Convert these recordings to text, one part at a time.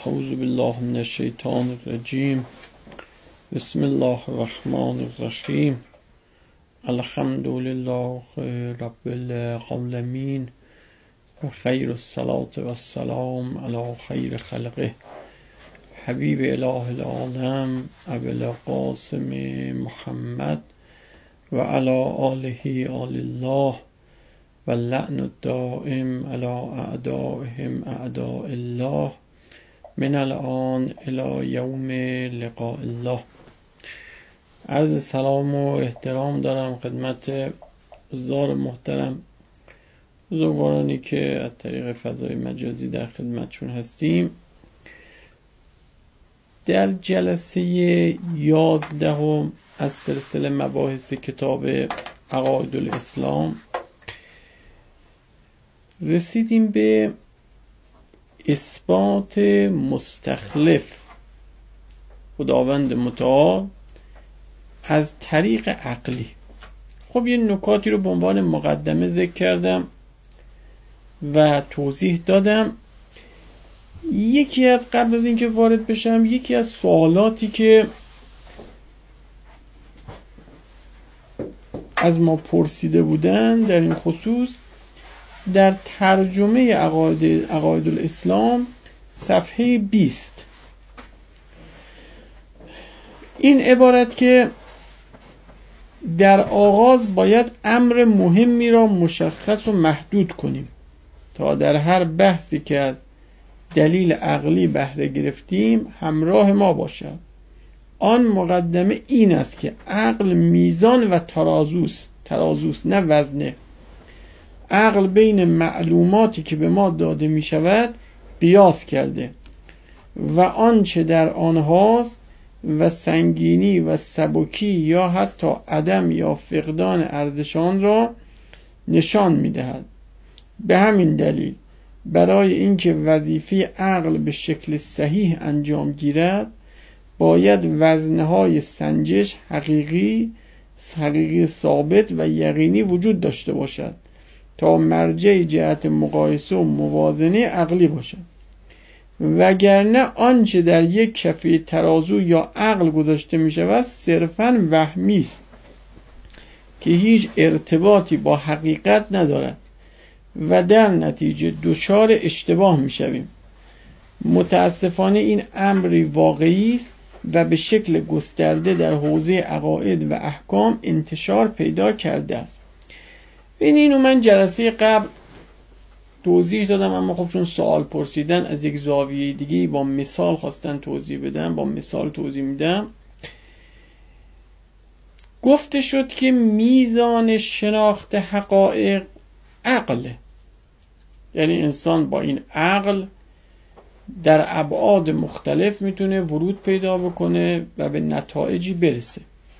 اعوذ بالله من الشیطان الرجیم. بسم الله الرحمن الرحیم. الحمد لله رب العالمین و خیر الصلاة و السلام علی خیر خلقه حبیب اله العالم ابی القاسم محمد و علی آله آل الله و لعن الدائم علی اعدائهم اعداء الله من الان الی یوم لقاء الله. عرض سلام و احترام دارم خدمت حضار محترم، بزرگوارانی که از طریق فضای مجازی در خدمتشون هستیم. در جلسه 11 از سلسله مباحث کتاب عقاید الاسلام رسیدیم به اثبات مستخلف خداوند متعال از طریق عقلی. خب یه نکاتی رو به عنوان مقدمه ذکر کردم و توضیح دادم. یکی از قبل از اینکه وارد بشم، یکی از سوالاتی که از ما پرسیده بودن در این خصوص، در ترجمه عقاید الاسلام صفحه 20 این عبارت که در آغاز باید امر مهمی را مشخص و محدود کنیم تا در هر بحثی که از دلیل عقلی بهره گرفتیم همراه ما باشد. آن مقدمه این است که عقل میزان و ترازوست نه وزنه. عقل بین معلوماتی که به ما داده می شود قیاس کرده و آنچه در آنهاست و سنگینی و سبکی یا حتی عدم یا فقدان ارزشان را نشان می دهد. به همین دلیل برای اینکه وظیفه عقل به شکل صحیح انجام گیرد باید وزنهای سنجش حقیقی ثابت و یقینی وجود داشته باشد تا مرجع جهت مقایسه و موازنه عقلی باشد، وگرنه آنچه در یک کفه ترازو یا عقل گذاشته می شود صرفاً وهمی است که هیچ ارتباطی با حقیقت ندارد و در نتیجه دچار اشتباه می شویم. متاسفانه این امری واقعی است و به شکل گسترده در حوزه عقاید و احکام انتشار پیدا کرده است. اینو من جلسه قبل توضیح دادم، اما خب چون سوال پرسیدن از یک زاویه دیگه با مثال خواستن توضیح بدم، با مثال توضیح میدم. گفته شد که میزان شناخت حقایق عقله، یعنی انسان با این عقل در ابعاد مختلف میتونه ورود پیدا بکنه و به نتایجی برسه.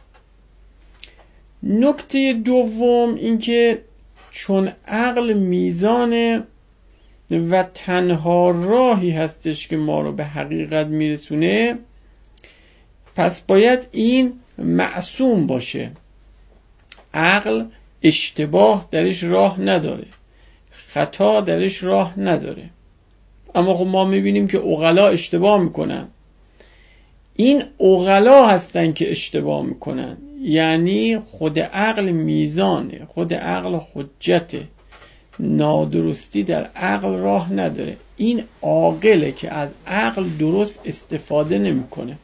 نکته دوم این که چون عقل میزان و تنها راهی هستش که ما رو به حقیقت میرسونه، پس باید این معصوم باشه. عقل اشتباه درش راه نداره، خطا درش راه نداره. اما خب ما میبینیم که عقلا اشتباه میکنن. این عقلا هستن که اشتباه میکنن، یعنی خود عقل میزانه، خود عقل حجته، نادرستی در عقل راه نداره. این عاقله که از عقل درست استفاده نمیکنه،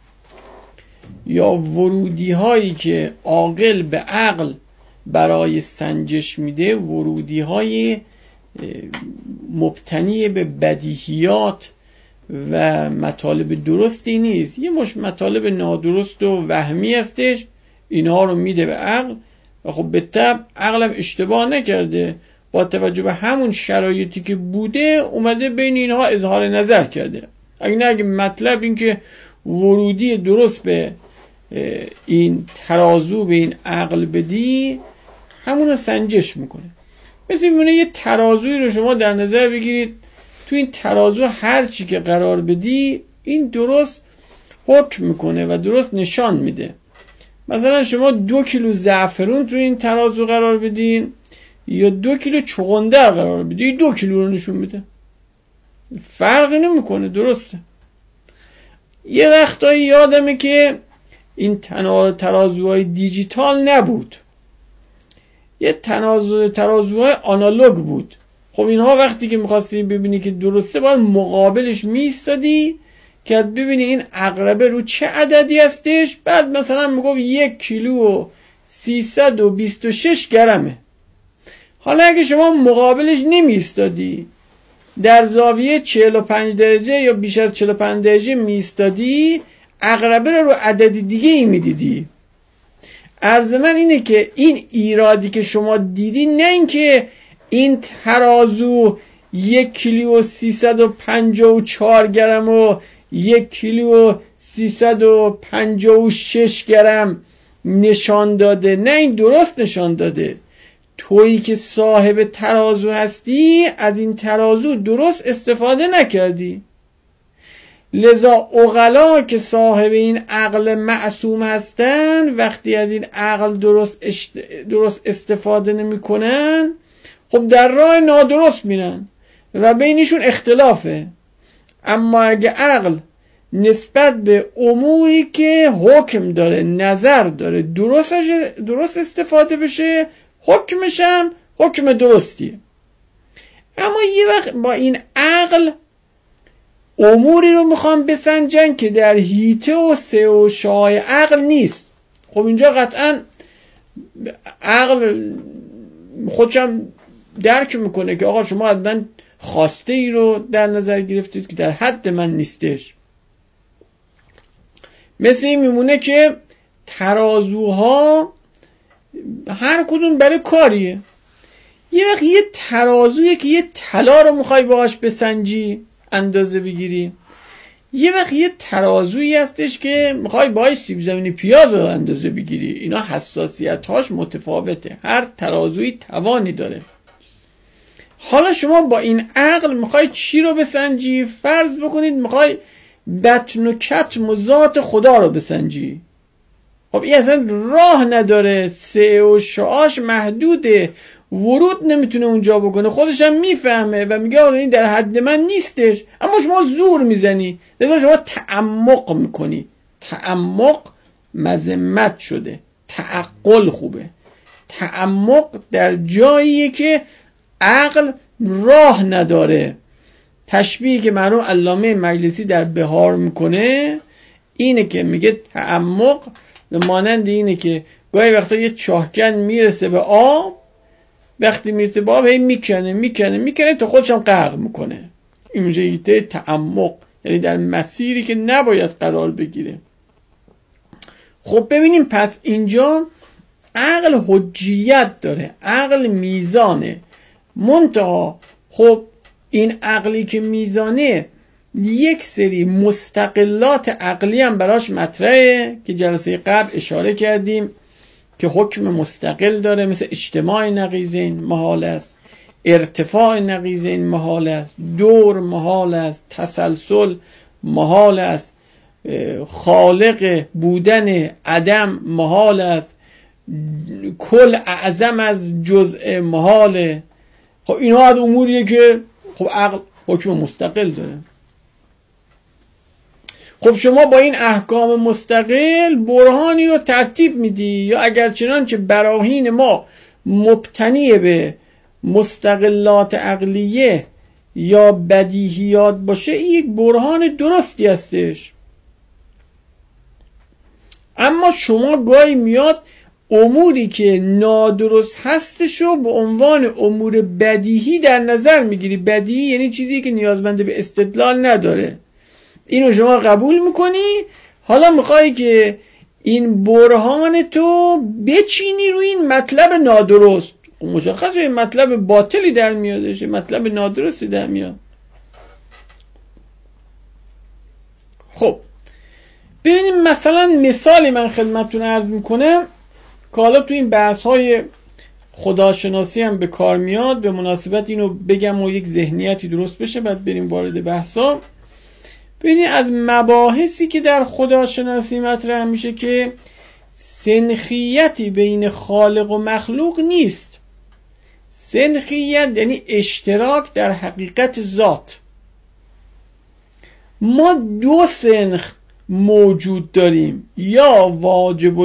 یا ورودی هایی که عاقل به عقل برای سنجش میده ورودی های مبتنی به بدیهیات و مطالب درستی نیست. یه مش مطالب نادرست و وهمی هستش، اینها رو میده به عقل و خب به طبع عقلم اشتباه نکرده، با توجه به همون شرایطی که بوده اومده بین اینها اظهار نظر کرده. اگه مطلب این که ورودی درست به این ترازو به این عقل بدی، همون رو سنجش میکنه. مثل میمونه یه ترازوی رو شما در نظر بگیرید، تو این ترازو هر چی که قرار بدی این درست حکم میکنه و درست نشان میده. مثلا شما 2 کیلو زعفرون تو این ترازو قرار بدین یا 2 کیلو چغندر قرار بدی، 2 کیلو رو نشون میده، فرقی نمیکنه، درسته. یه وقتایی یادمه که این ترازوهای دیجیتال نبود، یه ترازوهای آنالوگ بود. خب اینها وقتی که می‌خواستی ببینی که درسته باید مقابلش می‌ایستادی که ببینی این عقربه رو چه عددی هستش. بعد مثلا میگفت 1 کیلو و 326 گرمه. حالا اگه شما مقابلش نمی‌ایستادی، در زاویه 45 درجه یا بیش از 45 درجه می‌ایستادی، عقربه رو عدد دیگه ای می‌دیدی. عرض من اینه که این ایرادی که شما دیدی، نه اینکه این ترازو 1 کیلو و 354 گرم و 1 کیلو و 356 گرم نشان داده، نه این درست نشان داده. تویی که صاحب ترازو هستی از این ترازو درست استفاده نکردی. لذا عقلا که صاحب این عقل معصوم هستن وقتی از این عقل درست استفاده نمی کنن، خب در راه نادرست میرن و بینشون اختلافه. اما اگه عقل نسبت به اموری که حکم داره، نظر داره، درست استفاده بشه، حکمش هم حکم درستیه. اما یه وقت با این عقل اموری رو میخوام بسنجن که در هیته و سه و شای عقل نیست. خب اینجا قطعا عقل خودشم درک میکنه که آقا شما از من خواسته ای رو در نظر گرفتید که در حد من نیستش. مثل این میمونه که ترازوها هر کدوم برای کاریه. یه وقت یه ترازویه که یه طلا رو میخوای باهاش بسنجی، اندازه بگیری. یه وقت یه ترازویی هستش که میخوای باهاش سیب زمینی پیاز رو اندازه بگیری. اینا حساسیت‌هاش متفاوته، هر ترازویی توانی داره. حالا شما با این عقل میخوای چی رو بسنجی؟ فرض بکنید میخوای بطن و کتم و ذات خدا رو بسنجی. خب این اصلا راه نداره، سه و شاش محدوده، ورود نمیتونه اونجا بکنه، خودش هم میفهمه و میگه آقا این در حد من نیستش، اما شما زور میزنی. لذا شما تعمق میکنی. تعمق مذمت شده، تعقل خوبه. تعمق در جاییه که عقل راه نداره. تشبیهی که مرحوم علامه مجلسی در بهار میکنه اینه که میگه تعمق مانند اینه که گاهی وقتا یه چاهکن میرسه به آب، وقتی میرسه به آب هی میکنه تا خودش هم غرق میکنه. این میشه تعمق، یعنی در مسیری که نباید قرار بگیره. خب ببینیم پس اینجا عقل حجیت داره، عقل میزانه. منتها خب این عقلی که میزانه یک سری مستقلات عقلی هم براش مطرحه که جلسه قبل اشاره کردیم که حکم مستقل داره، مثل اجتماع نقیضین محال است، ارتفاع نقیضین محال است، دور محال است، تسلسل محال است، خالق بودن عدم محال است، کل اعظم از جزء محاله. خب اینا از اموریه که خب عقل حکم مستقل داره. خب شما با این احکام مستقل برهانی رو ترتیب میدی، یا اگر چنانچه براهین ما مبتنی به مستقلات عقلیه یا بدیهیات باشه، این یک برهان درستی هستش. اما شما گاهی میاد اموری که نادرست هستشو به عنوان امور بدیهی در نظر میگیری. بدیهی یعنی چیزی که نیازمند به استدلال نداره، اینو شما قبول میکنی. حالا میخوای که این برهان تو بچینی روی این مطلب نادرست، مشخصه این مطلب باطلی در میادش، مطلب نادرستی در میاد. خب ببینیم مثلا مثالی من خدمتتون عرض میکنم که حالا تو این بحث های خداشناسی هم به کار میاد. به مناسبت اینو بگم و یک ذهنیتی درست بشه، بعد بریم وارد بحثا. ببینید از مباحثی که در خداشناسی مطرح میشه که سنخیتی بین خالق و مخلوق نیست. سنخیت یعنی اشتراک در حقیقت ذات. ما دو سنخ موجود داریم، یا واجب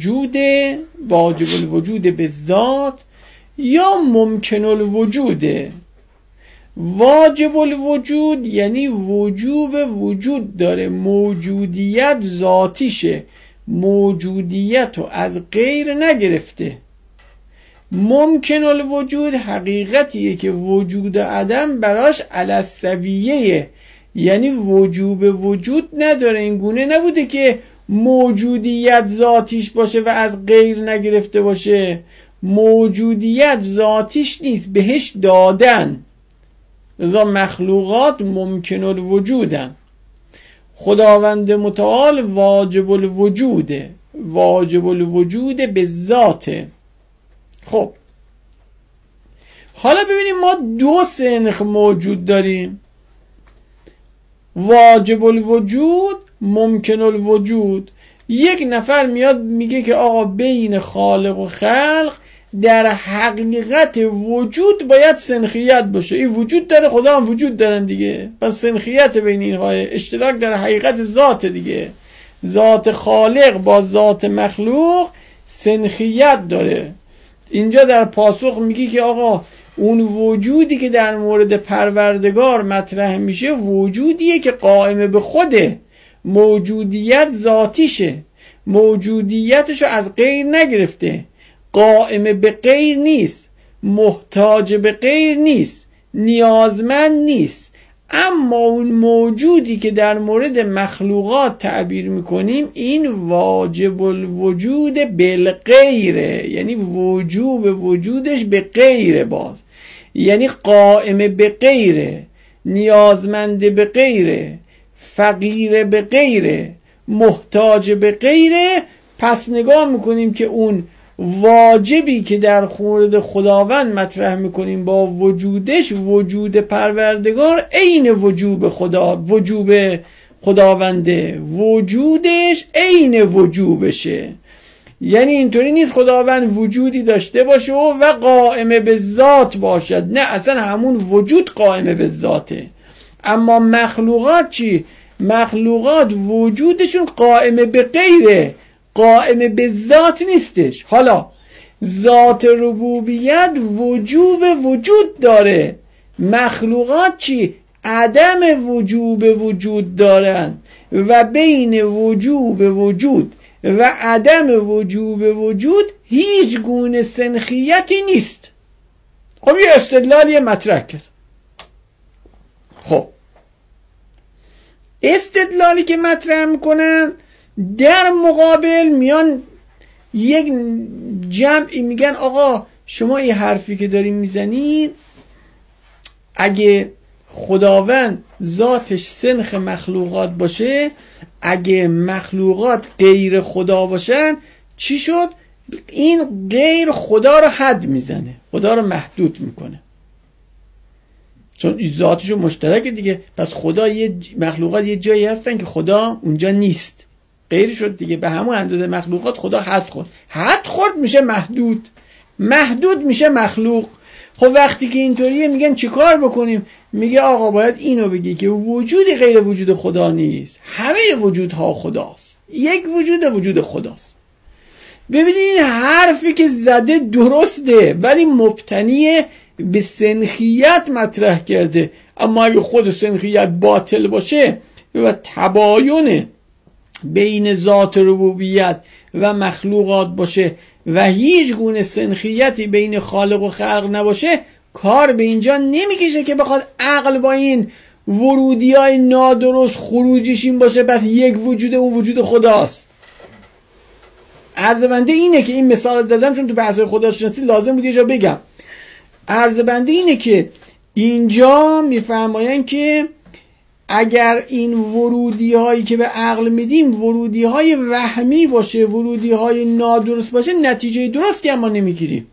الوجود به ذات یا ممکن الوجوده. واجب الوجود یعنی وجوب وجود داره، موجودیت ذاتیشه، موجودیت رو از غیر نگرفته. ممکن الوجود حقیقتیه که وجود عدم براش علی السویه، یعنی وجوب وجود نداره، این گونه نبوده که موجودیت ذاتیش باشه و از غیر نگرفته باشه. موجودیت ذاتیش نیست، بهش دادن. لذا مخلوقات ممکن الوجودن. خداوند متعال واجب الوجوده، واجب الوجود به ذاته. خب حالا ببینیم ما دو سنخ موجود داریم، واجب الوجود، ممکن الوجود. یک نفر میاد میگه که آقا بین خالق و خلق در حقیقت وجود باید سنخیت باشه. این وجود داره، خدا هم وجود دارن دیگه، پس سنخیت بین اینها، اشتراک در حقیقت ذات دیگه. ذات خالق با ذات مخلوق سنخیت داره. اینجا در پاسخ میگی که آقا اون وجودی که در مورد پروردگار مطرح میشه وجودیه که قائم به خوده، موجودیت ذاتیشه، موجودیتشو از غیر نگرفته، قائم به غیر نیست، محتاج به غیر نیست، نیازمند نیست. اما اون موجودی که در مورد مخلوقات تعبیر میکنیم این واجب الوجود بالغیره، یعنی وجوب وجودش به غیره، باز یعنی قائم به غیره، نیازمند به غیره، فقیر به غیره، محتاج به غیره. پس نگاه میکنیم که اون واجبی که در مورد خداوند مطرح میکنیم با وجودش، وجود پروردگار عین وجوب خدا، وجوب خداونده، وجودش عین وجوبشه. یعنی اینطوری نیست خداوند وجودی داشته باشه و قائم به ذات باشد، نه، اصلا همون وجود قائم به ذاته. اما مخلوقات چی؟ مخلوقات وجودشون قائم به غیره، قائم به ذات نیستش. حالا ذات ربوبیت وجوب وجود داره، مخلوقات چی؟ عدم وجوب وجود دارن و بین وجوب وجود و عدم وجوب وجود هیچ گونه سنخیتی نیست. خب یه استدلالی مطرح کرد. خب استدلالی که مطرح میکنن در مقابل میان یک جمعی میگن آقا شما این حرفی که دارین میزنین، اگه خداوند ذاتش سنخ مخلوقات باشه، اگه مخلوقات غیر خدا باشن چی شد؟ این غیر خدا رو حد میزنه، خدا رو محدود میکنه، چون ذاتشو مشترکه دیگه. پس خدا مخلوقات یه جایی هستن که خدا اونجا نیست، غیر شد دیگه. به همون اندازه مخلوقات خدا حد خورد میشه محدود، محدود میشه مخلوق. خب وقتی که اینطوریه میگن چی کار بکنیم؟ میگه آقا باید اینو بگی که وجودی غیر وجود خدا نیست، همه وجودها خداست، یک وجود خداست. ببینید این حرفی که زده درسته ولی مبتنی به سنخیت مطرح کرده. اما اگه خود سنخیت باطل باشه و تباین بین ذات ربوبیت و مخلوقات باشه و هیچ گونه سنخیتی بین خالق و خلق نباشه، کار به اینجا نمیکشه که بخواد عقل با این ورودی های نادرست خروجیش این باشه بس یک وجود اون وجود خداست. عرض بنده اینه که این مثال زدم چون تو بحث خداشناسی لازم بود یه جا بگم. عرض بنده اینه که اینجا میفرماین که اگر این ورودی هایی که به عقل میدیم ورودی های وهمی باشه، ورودی های نادرست باشه، نتیجه درستی اما نمیگیریم.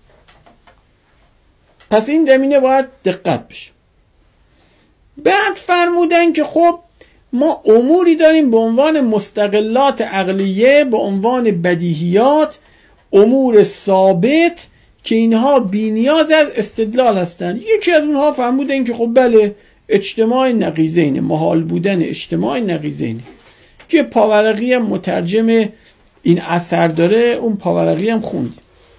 پس این زمینه باید دقت بشه. بعد فرمودن که خب ما اموری داریم به عنوان مستقلات عقلیه، به عنوان بدیهیات، امور ثابت که اینها بی نیاز از استدلال هستن. یکی از اونها فرمودن که خب بله اجتماع نقیضین، محال بودن اجتماع نقیضین. که پاورقی هم مترجم این اثر داره، اون پاورقی هم خوندیم.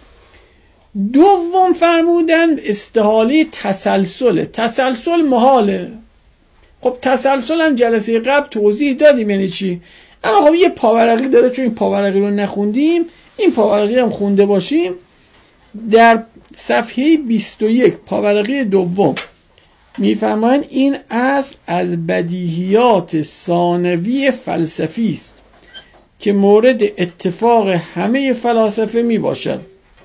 دوم فرمودن استحاله تسلسل. تسلسل محاله. خب تسلسل هم جلسه قبل توضیح دادیم یعنی چی، اما خب یه پاورقی داره، چون این پاورقی رو نخوندیم این پاورقی هم خونده باشیم. در صفحه 21 پاورقی دوم میفرمایند این اصل از بدیهیات ثانوی فلسفی است که مورد اتفاق همه فلاسفه می باشد.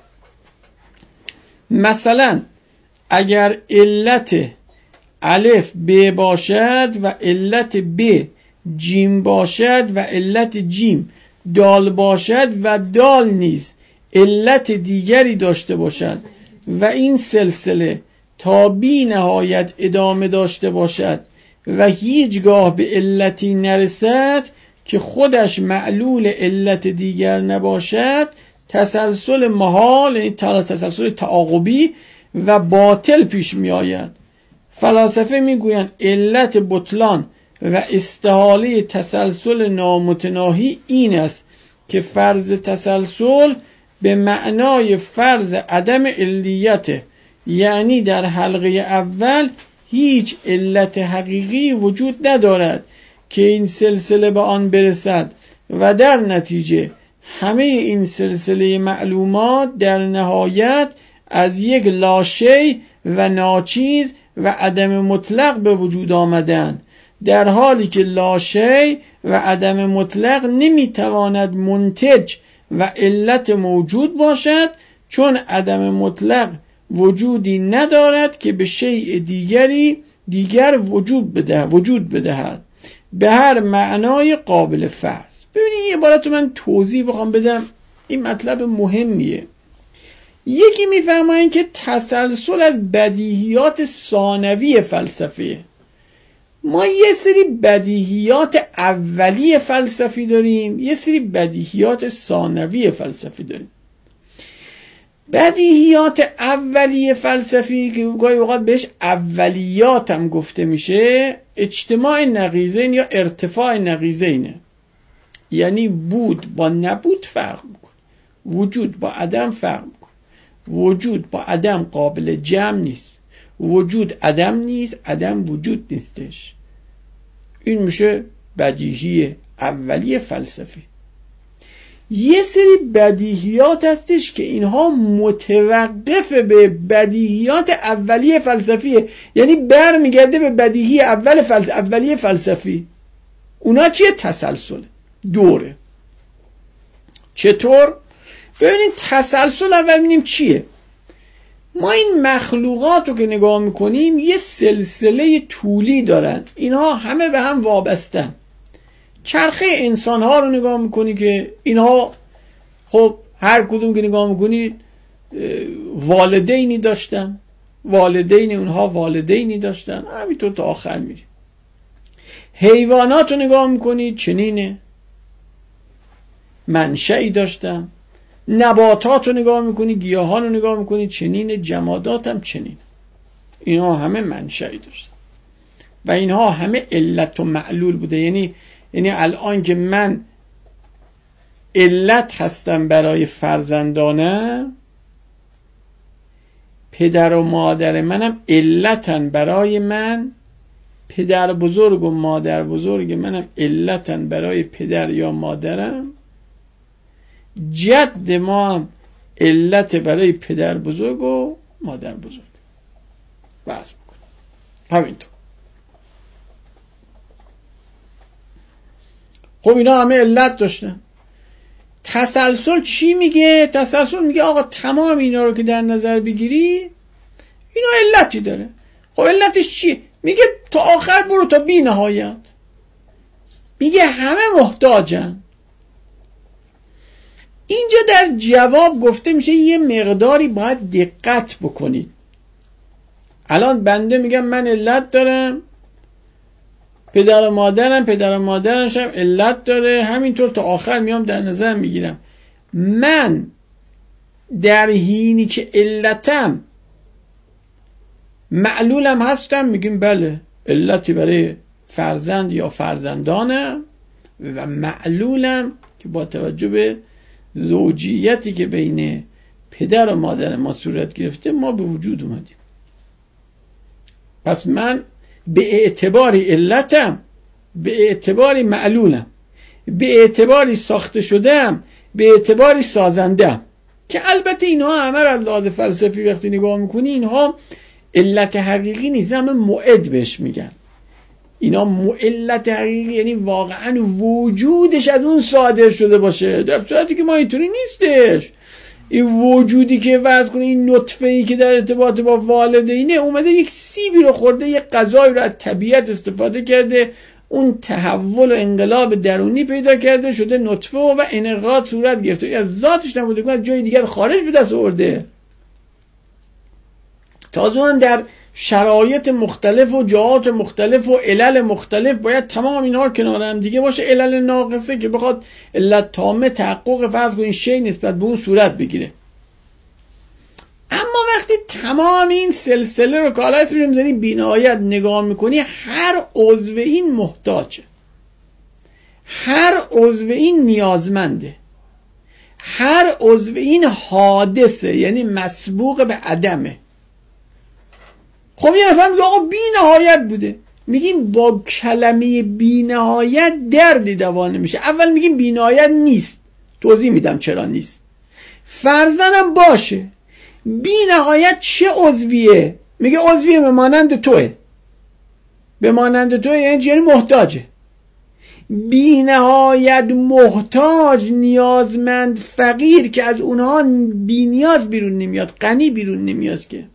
مثلا اگر علت الف ب باشد و علت ب جیم باشد و علت جیم دال باشد و دال نیز علت دیگری داشته باشد و این سلسله تا بی نهایت ادامه داشته باشد و هیچگاه به علتی نرسد که خودش معلول علت دیگر نباشد، تسلسل محال، تسلسل تعاقبی و باطل پیش می آید. فلاسفه می گویند علت بطلان و استحاله تسلسل نامتناهی این است که فرض تسلسل به معنای فرض عدم علیت، یعنی در حلقه اول هیچ علت حقیقی وجود ندارد که این سلسله به آن برسد و در نتیجه همه این سلسله معلومات در نهایت از یک لاشی و ناچیز و عدم مطلق به وجود آمدند، در حالی که لاشی و عدم مطلق نمیتواند منتج و علت موجود باشد، چون عدم مطلق وجودی ندارد که به شیء دیگر وجود بدهد به هر معنای قابل فرض. ببینید یه عبارت من توضیح بخوام بدم، این مطلب مهمیه. یکی میفرمایند که تسلسل از بدیهیات ثانوی فلسفه. ما یه سری بدیهیات اولیه فلسفی داریم، یه سری بدیهیات ثانوی فلسفی داریم. بدیهیات اولیه فلسفی که گاهی اوقات بهش اولیات هم گفته میشه، اجتماع نقیضین یا ارتفاع نقیضینه. یعنی بود با نبود فرق میکنه، وجود با عدم فرق میکنه. وجود با عدم قابل جمع نیست، وجود عدم نیست، عدم وجود نیستش. این میشه بدیهی اولیه فلسفی. یه سری بدیهیات هستش که اینها متوقف به بدیهیات اولیه فلسفیه، یعنی برمیگرده به بدیهی اولیه فلسفی. اونا چیه؟ تسلسل دوره. چطور؟ ببینید تسلسل اول ببینیم چیه. ما این مخلوقات رو که نگاه میکنیم یه سلسله طولی دارن، اینها همه به هم وابستن. چرخه انسان ها رو نگاه میکنی که اینها خب هر کدوم که نگاه میکنی والدینی داشتن، والدین اونها والدینی داشتن، همینطور تا آخر میری. حیوانات رو نگاه میکنی چنینه، منشئی داشتن. نباتات رو نگاه میکنی، گیاهان رو نگاه میکنی چنینه، جمادات هم چنینه. اینها همه منشئی داشتن و اینها همه علت و معلول بوده. یعنی الان که من علت هستم برای فرزندانم، پدر و مادر منم علتن برای من، پدر بزرگ و مادر بزرگ منم علتن برای پدر یا مادرم، جد ما هم علت برای پدر بزرگ و مادر بزرگ. بس بکن همینطور. خب اینا همه علت داشتن. تسلسل چی میگه؟ تسلسل میگه آقا تمام اینا رو که در نظر بگیری اینا علتی داره. خب علتش چیه؟ میگه تا آخر برو تا بی نهایت. میگه همه محتاجن. اینجا در جواب گفته میشه یه مقداری باید دقت بکنید. الان بنده میگم من علت دارم، پدر و مادرش هم علت داره، همینطور تا آخر میام در نظر میگیرم. من در حینی که علتم معلولم هستم، میگیم بله علتی برای فرزند یا فرزندانم، و معلولم که با توجه به زوجیتی که بین پدر و مادر ما صورت گرفته ما به وجود اومدیم. پس من به اعتباری علتم، به اعتباری معلولم، به اعتباری ساخته شدم، به اعتباری سازندم، که البته اینها همه از لحاظ فلسفی وقتی نگاه میکنی اینها علت حقیقی نیست، همه معد بهش میگن. اینا علت حقیقی یعنی واقعا وجودش از اون صادر شده باشه، در صورتی که ما اینطوری نیستش. این وجودی که فرض کنه این نطفه‌ای که در ارتباط با والدینه اومده یک سیبی رو خورده، یک غذایی رو از طبیعت استفاده کرده، اون تحول و انقلاب درونی پیدا کرده، شده نطفه و انقاذ صورت گرفته، از ذاتش نبوده که از جای دیگر خارج به دست آورده. تازه اون در شرایط مختلف و جهات مختلف و علل مختلف باید تمام اینها رو کنار هم دیگه باشه. علل ناقصه که بخواد علت تامه تحقق فرض کنین شی نسبت به اون صورت بگیره. اما وقتی تمام این سلسله رو کالایت رو میزنی بی‌نهایت نگاه میکنی، هر عضو این محتاجه، هر عضو این نیازمنده، هر عضو این حادثه، یعنی مسبوق به عدمه. خب یه نفر میگه آقا بی نهایت بوده، میگیم با کلمه بی نهایت دردی دوا نمیشه. اول میگیم بی نهایت نیست، توضیح میدم چرا نیست. فرضاً باشه بی نهایت چه عضویه؟ میگه عضویه به مانند توه، به مانند توه یعنی محتاجه. بی نهایت محتاج، نیازمند، فقیر که از اونها بی نیاز بیرون نمیاد، غنی بیرون نمیاد که.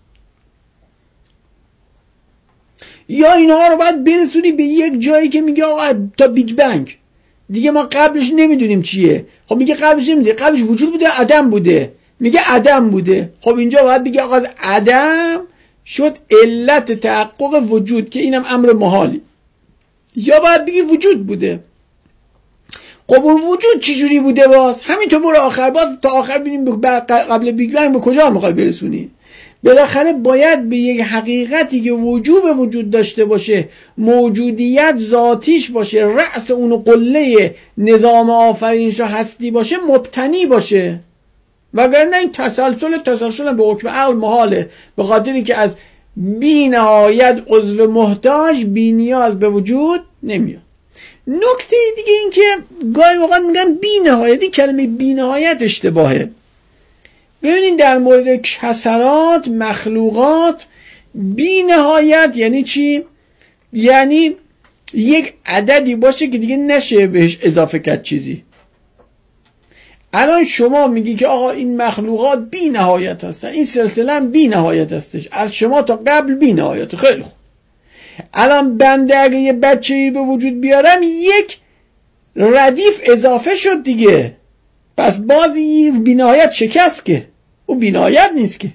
یا اینها رو باید برسونی به یک جایی که میگه آقا تا بیگ بنگ دیگه ما قبلش نمیدونیم چیه. خب میگه قبلش نمیدونیم، قبلش وجود بوده عدم بوده، میگه عدم بوده. خب اینجا باید بگه آقا از عدم شد علت تحقق وجود که اینم امر محالی. یا باید بگه وجود بوده. خب اون وجود چجوری بوده؟ باز همینطور برو آخر، باز تا آخر ببینیم قبل بیگ بنگ به کجا میخوای برسونی. بالاخره باید به یک حقیقتی که وجود داشته باشه، موجودیت ذاتیش باشه، رأس اون قله نظام آفرینش هستی باشه، مبتنی باشه. وگرنه این تسلسل به حکم عقل محاله، به خاطری که از بی نهایت عضو محتاج بی نیاز به وجود نمیاد. نکته دیگه این که گاهی وقت میگن بی نهایتی، کلمه بی نهایت اشتباهه. ببینید در مورد کسرات مخلوقات بی نهایت یعنی چی؟ یعنی یک عددی باشه که دیگه نشه بهش اضافه کرد چیزی. الان شما میگی که آقا این مخلوقات بی نهایت هستن، این سلسله هم بی نهایت هستش، از شما تا قبل بی نهایت. خیلی خوب، الان بنده اگه یه بچه‌ای به وجود بیارم یک ردیف اضافه شد دیگه، پس بازی بی نهایت شکست که او بی نهایت نیست که.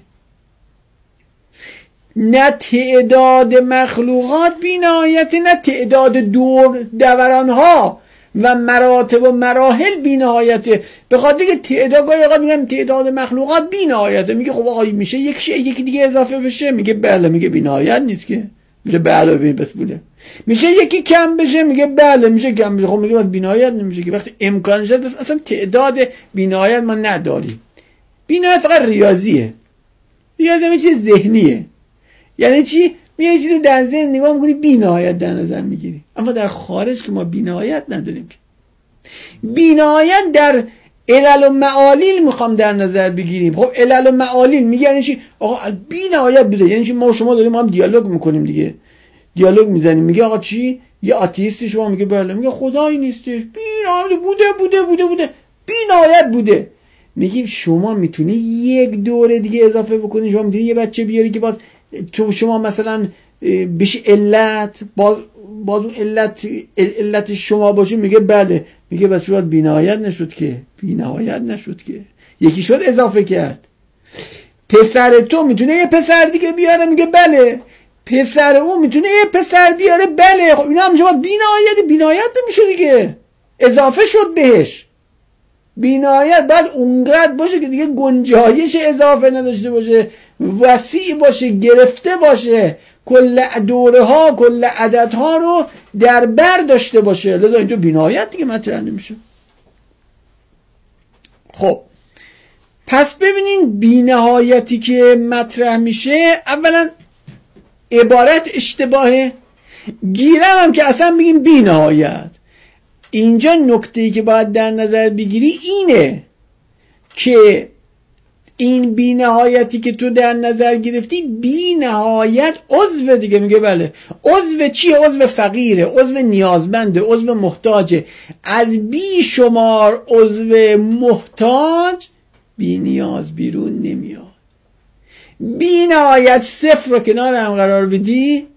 نه تعداد مخلوقات بی نهایت، نه تعداد دورانها و مراتب و مراحل بی نهایته. به خاطر که تعداد میگن تعداد مخلوقات بی نهایته، میگه خب آقا میشه یکی دیگه اضافه بشه، میگه بله، میگه بی نهایت نیست که، میگه بله بس بوده. میشه یکی کم بشه، میگه بله میشه کم بشه، خب میگه بی نهایت نمیشه که. وقتی امکانش هست اصلا تعداد بی نهایت ما نداریم. بی نهایت فقط ریاضیه، ریاضی یه چیز ذهنیه. یعنی چی؟ یه چیزی در ذهن نگاه میکنی بی نهایت در نظر میگیری، اما در خارج که ما بی نهایت نداریم. بی نهایت در علل و معالیل میخوام در نظر بگیریم. خب علل و معالیل میگه یعنی چی؟ آقا بی نهایت بوده، یعنی چی؟ ما شما داریم هم دیالوگ میکنیم دیگه، دیالوگ میزنیم، میگه آقا چی؟ یه آتئیستی شما میگه بله، میگه خدایی نیستش، بی نهایت بوده بی نهایت بوده. میگیم شما میتونی یک دوره دیگه اضافه بکنی، شما میتونی یه بچه بیاری که باز تو شما مثلا بشه علت، باز اون علت شما باشه، میگه بله، میگه بس شما بی نهایت نشد که، بی نهایت نشد که، یکی شد اضافه کرد. پسر تو میتونه یه پسر دیگه بیاره، میگه بله، پسر اون میتونه یه پسر بیاره، بله. خب اینا هم شما بی نهایت نمیشه دیگه، اضافه شد بهش. بی‌نهایت باید اونقدر باشه که دیگه گنجایش اضافه نداشته باشه، وسیع باشه، گرفته باشه، کل دوره ها کل عدد ها رو در بر داشته باشه. لذا اینجا بی‌نهایت دیگه مطرح نمیشه. خب پس ببینین بی‌نهایتی که مطرح میشه، اولا عبارت اشتباهه، گیرم هم که اصلا بگیم بی‌نهایت. اینجا نکته‌ای که باید در نظر بگیری اینه که این بی‌نهایتی که تو در نظر گرفتی بی‌نهایت عضو دیگه. میگه بله عضو چیه؟ عضو فقیره، عضو نیازمنده، عضو محتاجه. از بی شمار عضو محتاج بی نیاز بیرون نمیاد. بی‌نهایت صفر رو کنار هم قرار بدی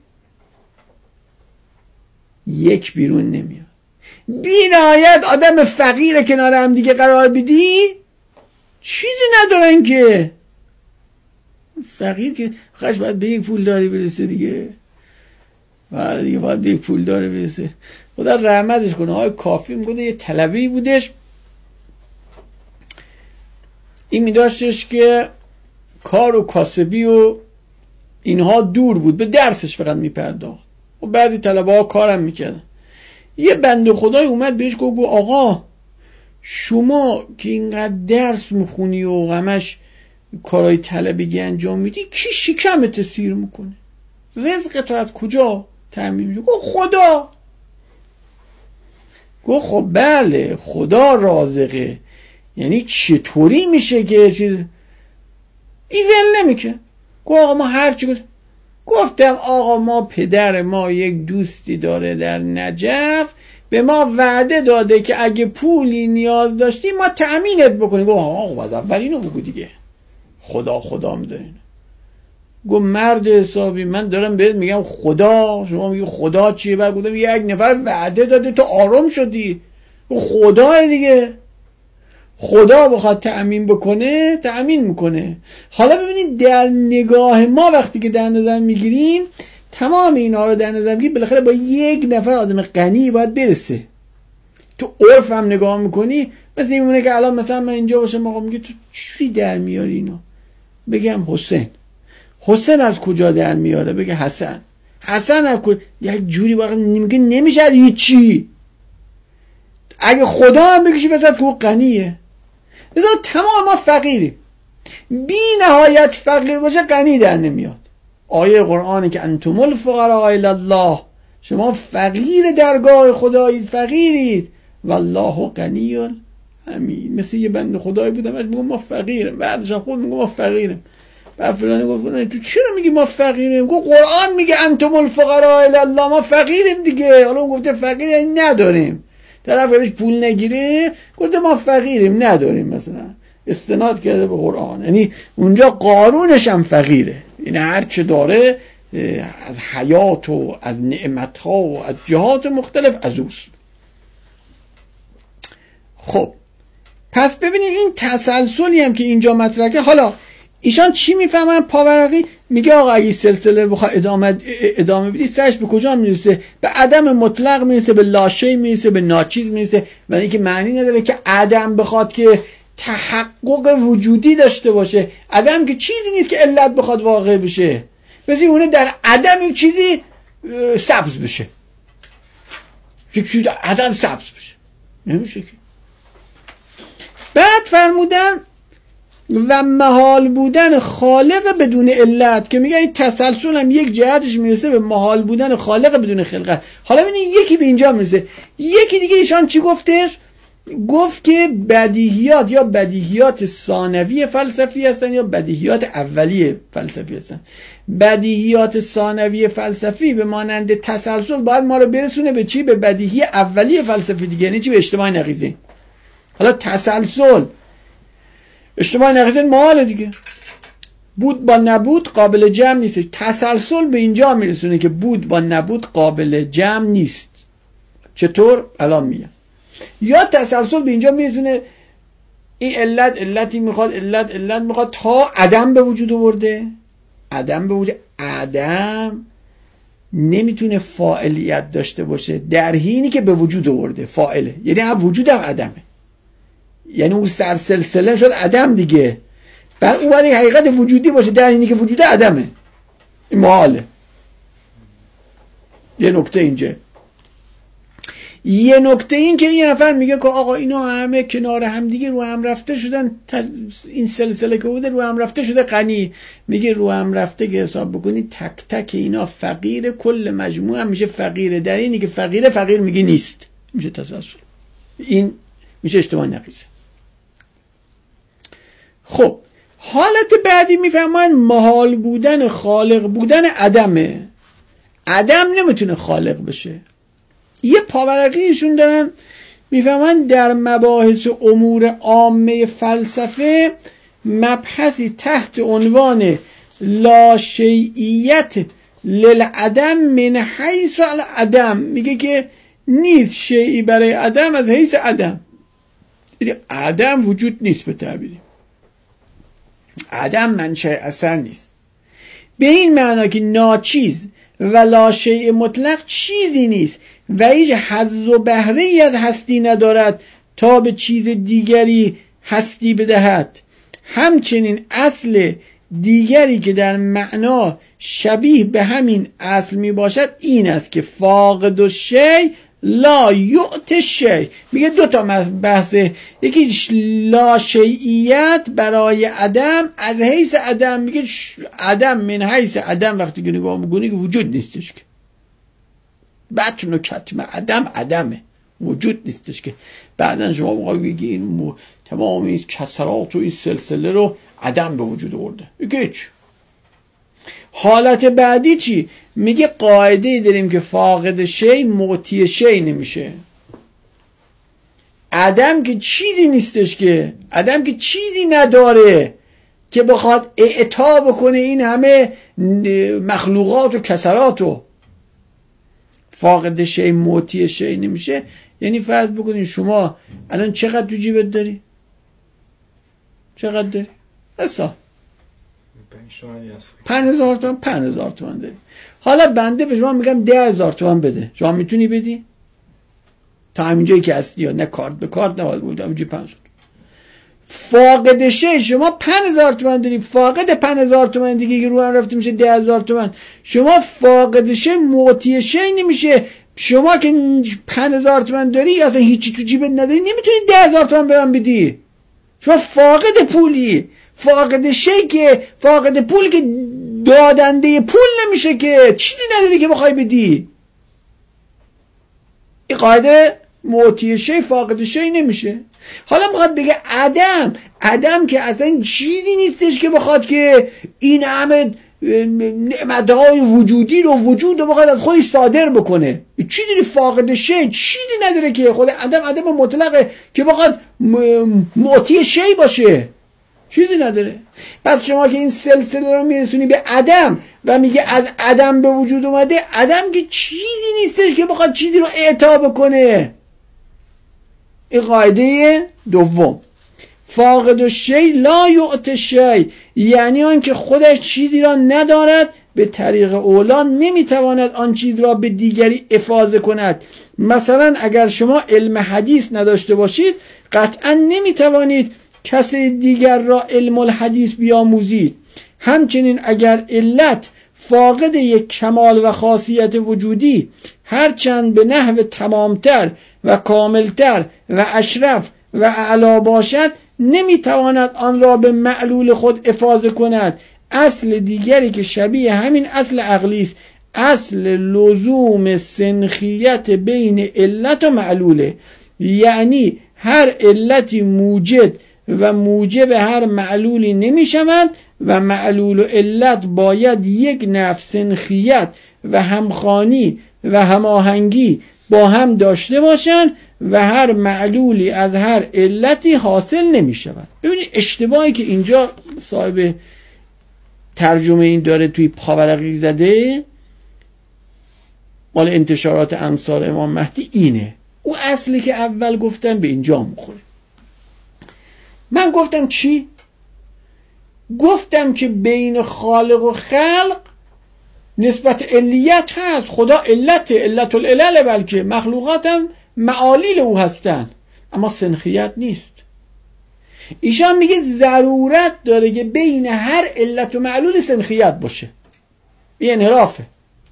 یک بیرون نمیاد. بی‌نهایت آدم فقیر کنار هم دیگه قرار بدی چیزی ندارن که. فقیر که خواهش باید به یک پولداری برسه دیگه، باید به یک پولداری برسه. خدا رحمتش کنه. آقای کافی میگه یه طلبه‌ای بودش، این میداشتش که کار و کاسبی و اینها دور بود، به درسش فقط میپرداخت و بعضی طلبه ها کارم میکردن. یه بنده خدای اومد بهش گفت آقا شما که اینقدر درس میخونی و همش کارهای طلبگی انجام میدی، کی شکمت سیر میکنه؟ رزق تو از کجا تامین میشه؟ گفت خدا. گفت خب بله خدا رازقه، یعنی چطوری میشه که چیز این ول نمیکنه؟ گفت آقا ما هرچی گفتم آقا ما پدر ما یک دوستی داره در نجف، به ما وعده داده که اگه پولی نیاز داشتی ما تأمینت بکنیم. گفت آقا بعد اول اینو بگو دیگه، خدا میدارین. گفت مرد حسابی من دارم بهت میگم خدا، شما میگی خدا چیه؟ بعد گفتم یک نفر وعده داده تو آروم شدی. خدا دیگه، خدا بخواد تأمین بکنه تأمین میکنه. حالا ببینید در نگاه ما وقتی که در نظر میگیریم تمام اینا رو در نظر میگیریم، بالاخره با یک نفر آدم غنی باید برسه. تو عرف هم نگاه میکنی مثل این میمونه که الان مثلا من اینجا باشم آقا میگه تو چی در میاری اینا؟ بگم حسین از کجا در میاره؟ بگه حسن از کجا؟ یک جوری واقعا میگه نمیشه هیچی. اگه خدا هم بگیشی بذار که او غنیه. لذا تمام ما فقیریم، بی نهایت فقیر باشه غنی در نمیاد. آیه قرآنی که انتم الفقراء الی الله، شما فقیر درگاه خدایید، فقیرید، والله غنی حمید. مثل یه بنده خدایی بودم میگم ما فقیریم، بعدش خود میگم ما فقیریم، بعد فلانی گفت تو چرا میگی ما فقیریم؟ گفت قرآن میگه انتم الفقراء الی الله، ما فقیریم دیگه. حالا اون گفته فقیر یعنی نداریم، طرف ازش پول نگیره گفته ما فقیریم نداریم، مثلا استناد کرده به قرآن. یعنی اونجا قارونش هم فقیره، یعنی هر چه داره از حیات و از نعمتها و از جهات مختلف از اوست. خب پس ببینید این تسلسلی هم که اینجا مطرحه. حالا ایشان چی میفهمن؟ پاورقی میگه آقا اگه سلسله بخواه ادامه بدی سرش به کجا میرسه؟ به عدم مطلق میرسه، به لاشی میرسه، به ناچیز میرسه. و اینکه معنی نداره که عدم بخواد که تحقق وجودی داشته باشه، عدم که چیزی نیست که علت بخواد واقع بشه، بسی اونه در عدم یک چیزی سبز بشه، یک چیزی در عدم سبز بشه، نمیشه که. بعد فرمودن و محال بودن خالق بدون علت، که میگه این تسلسل هم یک جهتش میرسه به محال بودن خالق بدون خلقت. حالا ببینید یکی به اینجا میرسه، یکی دیگه ایشان چی گفتش؟ گفت که بدیهیات یا بدیهیات ثانوی فلسفی هستن یا بدیهیات اولیه فلسفی هستن. بدیهیات ثانوی فلسفی به مانند تسلسل باید ما رو برسونه به چی؟ به بدیهی اولیه فلسفی دیگه، یعنی چی؟ به اجتماع نقیضین. حالا تسلسل اجتماع نقیضین محاله دیگه، بود با نبود قابل جمع نیست. تسلسل به اینجا میرسونه که بود با نبود قابل جمع نیست. چطور؟ الان میگم. یا تسلسل به اینجا میرسونه این علتی میخواد، علت میخواد تا عدم به وجود آورده. عدم به وجود، عدم نمیتونه فاعلیت داشته باشه در حینی که به وجود آورده فاعله، یعنی هم وجود هم عدمه. یعنی اون سرسلسله شد عدم دیگه. بعد اون باید حقیقت وجودی باشه، در اینی که وجود عدمه. این محاله. یه نکته اینجا. یه نکته این که یه نفر میگه که آقا اینا همه کنار هم دیگه رو هم رفته شدن، این سلسله که بوده رو هم رفته شده غنی. میگه رو هم رفته که حساب بکنی تک تک اینا فقیر، کل مجموعه هم میشه فقیره. در اینی که فقیر میگه نیست، میشه تسلسل. این میشه اجتماع نقیصه. خب حالت بعدی میفهمن محال بودن خالق بودن عدمه. عدم نمیتونه خالق بشه. یه پاورقیشون دارن میفهمن در مباحث امور عامه فلسفه مبحثی تحت عنوان لا شیعیت للعدم من حیث العدم، میگه که نیست شیعی برای عدم از حیث عدم. یعنی عدم وجود نیست، به تعبیری عدم منشأ اثر نیست، به این معنا که ناچیز و لا شیء مطلق چیزی نیست و هیچ حظ و بهره ای از هستی ندارد تا به چیز دیگری هستی بدهد. همچنین اصل دیگری که در معنا شبیه به همین اصل می باشد این است که فاقد الشیء لا یعطی الشیء. میگه دو تا بحثه، یکی لا شیعیت برای عدم از حیث عدم. میگه عدم من حیث عدم وقتی که نگاه میکنی که وجود نیستش، که بطن و کتم عدم عدمه، وجود نیستش. که بعدن شما موقعی بگی این تمام این کسرات و این سلسله رو عدم به وجود آورده، میگه حالت بعدی چی؟ میگه قاعده داریم که فاقد شی معطی شی نمیشه. عدم که چیزی نیستش، که عدم که چیزی نداره که بخواد اعطا بکنه این همه مخلوقات و کسراتو. فاقد شی معطی شی نمیشه. یعنی فرض بکنین شما الان چقدر تو جیبت داری؟ چقدر داری؟ حساب 5,000 تومان. 5,000 تومان داری. حالا بنده به شما میگم 10,000 تومان بده، شما میتونی بدی؟ تا همینجایی که هستی، یا نه کارت به کارت نباید بود، همینجایی 5,000. فاقد شی شما 5,000 تومان داری، فاقد 5,000 تومان دیگه که رو هم رفته میشه 10,000 تومان. شما فاقد شی معطی شی نمیشه. شما که 5,000 تومان داری اصلا هیچی تو جیبت نداری، نمیتونی 10,000 تومان به من بدی. شما فاقد پولی. فاقد شی که فاقد پول که دادنده پول نمیشه، که چیزی نداری که بخوای بدی. این قاعده معطی شی فاقد شی نمیشه. حالا میخواد بگه عدم که اصلا چیزی نیستش که بخواد که این همه نعمتهای وجودی رو وجود رو بخواد از خودش صادر بکنه. چیزی فاقد شی چیزی نداره که خود عدم مطلقه که بخواد معطی شی باشه، چیزی نداره. پس شما که این سلسله رو میرسونی به عدم و میگه از عدم به وجود اومده، عدم که چیزی نیستش که بخواد چیزی رو اعطا بکنه. این قاعده دوم. فاقد الشیء لا یعطی الشیء، یعنی آن که خودش چیزی را ندارد به طریق اولا نمیتواند آن چیز را به دیگری افاضه کند. مثلا اگر شما علم حدیث نداشته باشید قطعا نمیتوانید کسی دیگر را علم الحدیث بیاموزید. همچنین اگر علت فاقد یک کمال و خاصیت وجودی هرچند به نحو تمامتر و کاملتر و اشرف و اعلا باشد نمیتواند آن را به معلول خود افاضه کند. اصل دیگری که شبیه همین اصل عقلی است، اصل لزوم سنخیت بین علت و معلوله. یعنی هر علتی موجب هر معلولی نمی شود و معلول و علت باید یک نفس سنخیت و همخوانی و هماهنگی با هم داشته باشند و هر معلولی از هر علتی حاصل نمی شود. ببینید اشتباهی که اینجا صاحب ترجمه این داره توی پاورقی زده مال انتشارات انصار امام مهدی اینه. او اصلی که اول گفتن به اینجا میخوره. من گفتم چی؟ گفتم که بین خالق و خلق نسبت علیت هست. خدا علت العلل، بلکه مخلوقات هم معالیل او هستن، اما سنخیت نیست. ایشان میگه ضرورت داره که بین هر علت و معلول سنخیت باشه. این انحرافه.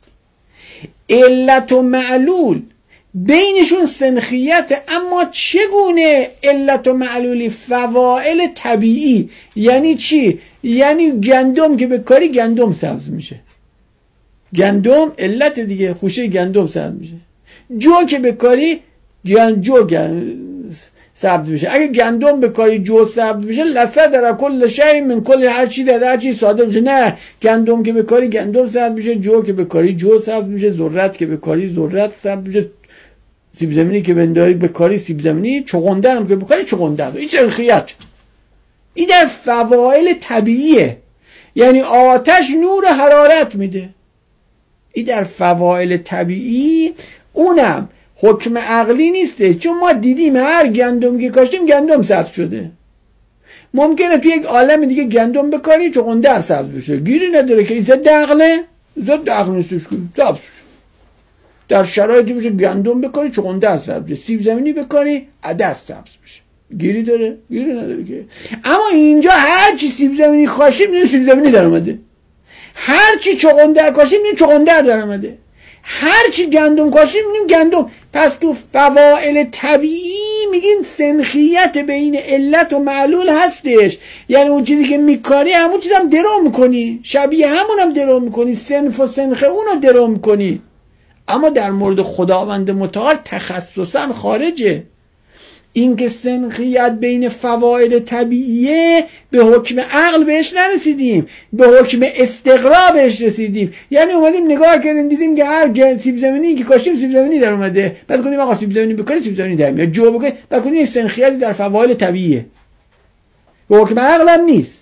علت و معلول بینشون سنخیت، اما چگونه علت و معلولی؟ فواعل طبیعی. یعنی چی؟ یعنی گندم که بکاری گندم سبز میشه، گندم علت دیگه، خوشه گندم سبز میشه. جو که بکاری جو سبز میشه. اگه گندم بکاری جو سبز میشه، لسه در کل شی من کل هر چی در هر چی ساده میشه. نه، گندم که بکاری گندم سبز میشه، جو که بکاری جو سبز میشه، ذرت که بکاری ذرت سبز میشه، سیب زمینی که بنداری بکاری سیب زمینی، چغندر هم که بکاری چغندر. این سنخیت. این در فواعل طبیعیه. یعنی آتش نور حرارت میده. این در فواعل طبیعی. اونم حکم عقلی نیسته، چون ما دیدیم هر گندم که کاشتیم گندم سبز شده. ممکنه تو یک عالم دیگه گندم بکاری چغندر سبز بشه، گیری نداره که این ضد عقله، ضد عقل نیستش که سبز بشه. در شرایطی بشه گندم بکاری چغندر سبز بشه، سیب زمینی بکاری عدس سبز بشه، گیری داره؟ گیری نداره که. اما اینجا هر چی سیب زمینی خاشیم میگه سیب زمینی در اومده، هر چی چغندر کاشیم میگه چغندر در اومده، هر چی گندم کاشیم میگیم گندم. پس تو فواعل طبیعی میگیم سنخیت بین علت و معلول هستش. یعنی اون چیزی که میکاری همون چیز هم درو میکنی، شبیه همون هم درو میکنی، صنف و سنخ اونو درو میکنی. اما در مورد خداوند متعال تخصصا خارجه. این که سنخیت بین فواعل طبیعیه به حکم عقل بهش نرسیدیم، به حکم استقرا بهش رسیدیم. یعنی اومدیم نگاه کردیم دیدیم که هر سیب زمینی که کاشتیم سیب زمینی در اومده، بعد کنیم آقا سیب زمینی بکنیم سیب زمینی در میاد، جو بکنیم بعد کنیم سنخیتی در فواعل طبیعیه، به حکم عقل هم نیست.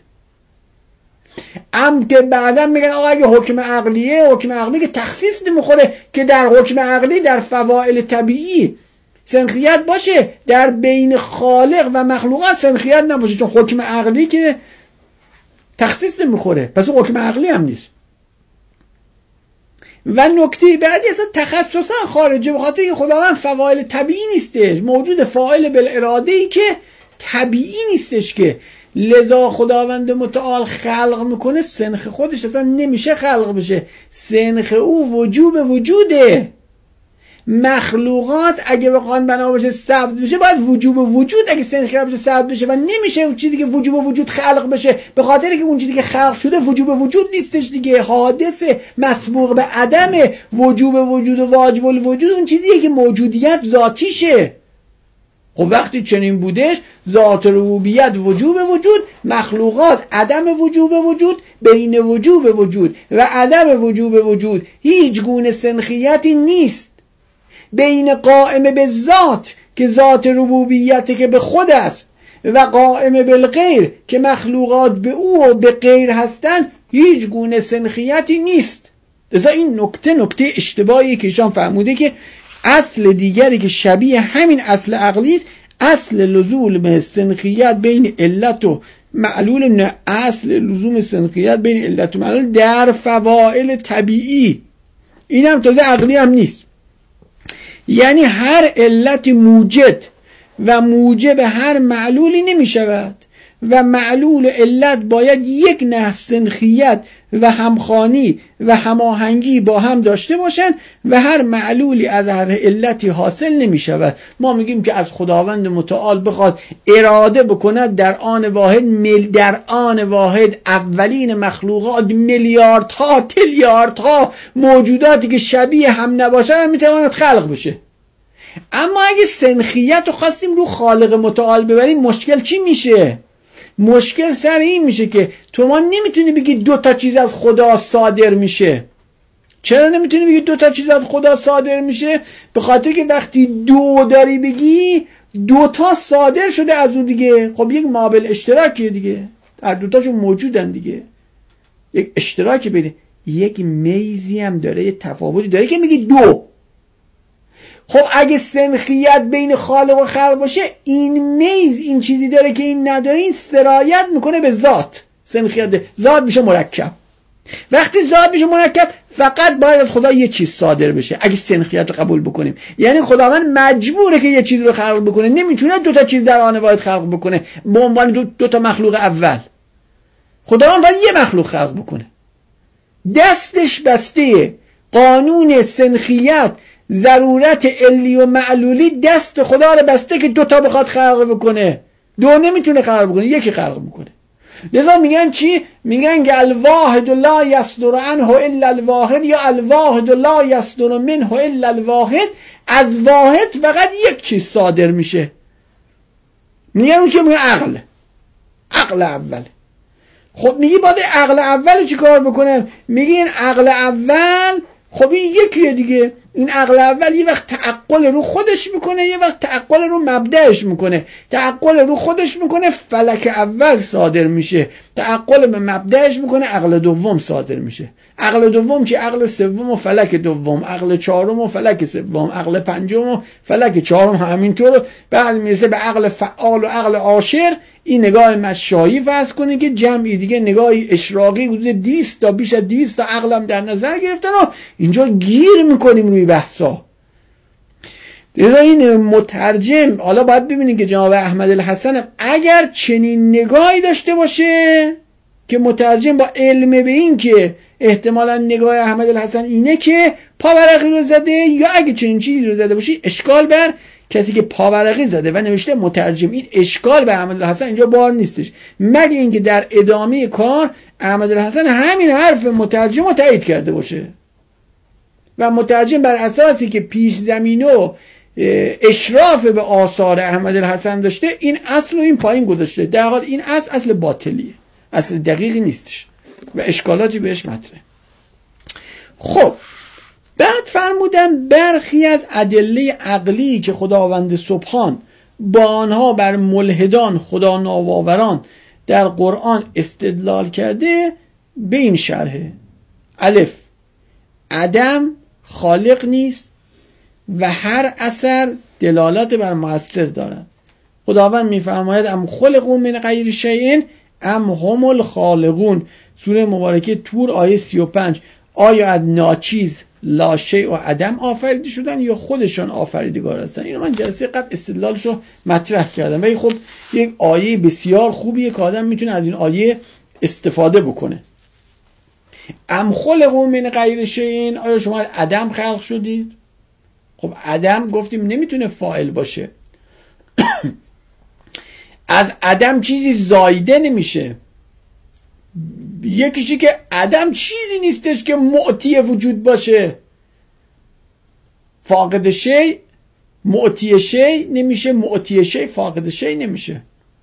که بعدا میگن آقا اگه حکم عقلیه، حکم عقلی که تخصیص نمیخوره که در حکم عقلی در فواعل طبیعی سنخیت باشه، در بین خالق و مخلوقات سنخیت نباشه، چون حکم عقلی که تخصیص نمیخوره، پس اون حکم عقلی هم نیست. و نکته بعدی اصلا تخصصا خارجه، به خاطر که خداوند فواعل طبیعی نیستش، موجود فاعل بالاراده ای که طبیعی نیستش، که لذا خداوند متعال خلق میکنه، سنخ خودش اصلا نمیشه خلق بشه، سنخ او وجوب وجوده. مخلوقات اگه بخوان بنا بشه سبز بشه باید وجوب وجود، اگه سنخیت بشه سبز بشه، و نمیشه اون چیزی که وجوب وجود خلق بشه، به خاطر که اون چیزی که خلق شده وجوب وجود نیستش دیگه، حادثه مسبوق به عدم. وجوب وجود و واجب الوجود اون چیزیه که موجودیت ذاتیشه. خب وقتی چنین بودش، ذات ربوبیت وجوب وجود، مخلوقات عدم وجوب وجود، بین وجوب وجود و عدم وجوب وجود هیچ گونه سنخیتی نیست. بین قائم به ذات که ذات ربوبیت که به خود است و قائم بالغیر که مخلوقات به او و به غیر هستن هیچ گونه سنخیتی نیست. لذا این نکته اشتباهی که ایشان فرموده که اصل دیگری که شبیه همین اصل عقلی است، اصل لزوم سنخیت بین علت و معلول. نه، اصل لزوم سنخیت بین علت و معلول در فواعل طبیعی. این هم تازه عقلی هم نیست. یعنی هر علت موجد و موجب هر معلولی نمی شود و معلول علت باید یک نحو سنخیت و همخوانی و هماهنگی با هم داشته باشند و هر معلولی از هر علتی حاصل نمی شود. ما میگیم که از خداوند متعال بخواد اراده بکند در آن واحد اولین مخلوقات میلیاردها تریلیاردها موجوداتی که شبیه هم نباشند میتواند خلق بشه. اما اگه سنخیت رو خواستیم رو خالق متعال ببریم، مشکل چی میشه؟ مشکل سر این میشه که تو ما نمیتونی بگی دو تا چیز از خدا صادر میشه. چرا نمیتونی بگی دو تا چیز از خدا صادر میشه؟ به خاطر که وقتی دو داری بگی دو تا صادر شده از اون دیگه. خب یک مابل اشتراکیه دیگه، هر دوتاشون موجودن دیگه، یک اشتراکی بینه، یک میزی هم داره، یک تفاوتی داره که میگی دو. خب اگه سنخیت بین خالق و خلق باشه، این میز این چیزی داره که این نداره، این سرایت میکنه به ذات. سنخیت ذات میشه مرکب. وقتی ذات میشه مرکب فقط باید از خدا یه چیز صادر بشه اگه سنخیت رو قبول بکنیم. یعنی خداوند مجبوره که یه چیز رو خلق بکنه، نمیتونه دو تا چیز در آن واحد خلق بکنه به عنوان دو تا مخلوق اول. خداوند باید یه مخلوق خلق بکنه، دستش بسته. قانون سنخیت، ضرورت علی و معلولی دست خدا رو بسته که دو تا بخواد خلق بکنه، دو نمیتونه خلق بکنه، یکی خلق بکنه. لذا میگن چی؟ میگن که الواحد لا یصدر عنه الا الواحد، یا الواحد لا یصدر منه الا الواحد. از واحد فقط یک چیز صادر میشه. میگن اون چه؟ میگن عقل اول. خب میگی باید عقل اول چی کار بکنه؟ میگی این عقل اول خب این یکیه دیگه. این عقل اول یه وقت تعقل رو خودش میکنه، یه وقت تعقل رو مبدأش میکنه. تعقل رو خودش میکنه، فلک اول صادر میشه. تعقل به مبدأش میکنه، عقل دوم صادر میشه. عقل دوم چی؟ عقل سوم و فلک دوم، عقل چهارم و فلک سوم، عقل پنجم و فلک چهارم. همینطور بعد میرسه به عقل فعال و عقل عاشر. این نگاه مشایی فرض کنید که جمعی دیگه نگاهی اشراقی حدود 200 تا بیش از 200 تا عقلم در نظر گرفتن و اینجا گیر میکنیم روی بحثا. لذا این مترجم حالا باید ببینید که جناب احمد الحسن اگر چنین نگاهی داشته باشه که مترجم با علم به این که احتمالا نگاه احمد الحسن اینه که پاورقی رو زده، یا اگه چنین چیزی رو زده باشی اشکال بر کسی که پاورقی زده و نوشته مترجم، این اشکال به احمد الحسن اینجا بار نیستش، مگه اینکه در ادامه کار احمد الحسن همین حرف مترجم رو تایید کرده باشه و مترجم بر اساسی که پیش زمینه و اشراف به آثار احمد الحسن داشته این اصل رو این پایین گذاشته، در حال این اصل باطلیه، اصل دقیقی نیستش و اشکالاتی بهش مطرحه. خب بعد فرمودن برخی از ادله عقلی که خداوند سبحان با آنها بر ملحدان خدا ناباوران در قرآن استدلال کرده به این شرحه: الف، عدم خالق نیست و هر اثر دلالت بر مؤثر دارد. خداوند میفرماید ام خلقوا من غیر شیء ام هم الخالقون، سوره مبارکه طور آیه 35. آیا از ناچیز لا شیء و عدم آفریده شدن یا خودشان آفریدگار هستن؟ اینو من جلسه قبل استدلالشو مطرح کردم، ولی خب یک آیه بسیار خوبیه که آدم میتونه از این آیه استفاده بکنه. ام خلقوا من غیر شیء، آیا شما از عدم خلق شدید؟ خب عدم گفتیم نمیتونه فاعل باشه. از عدم چیزی زایده نمیشه. یکیشی که عدم چیزی نیستش که معطی وجود باشه. فاقد شی معطی شی نمیشه، معطی شی فاقد شی نمیشه.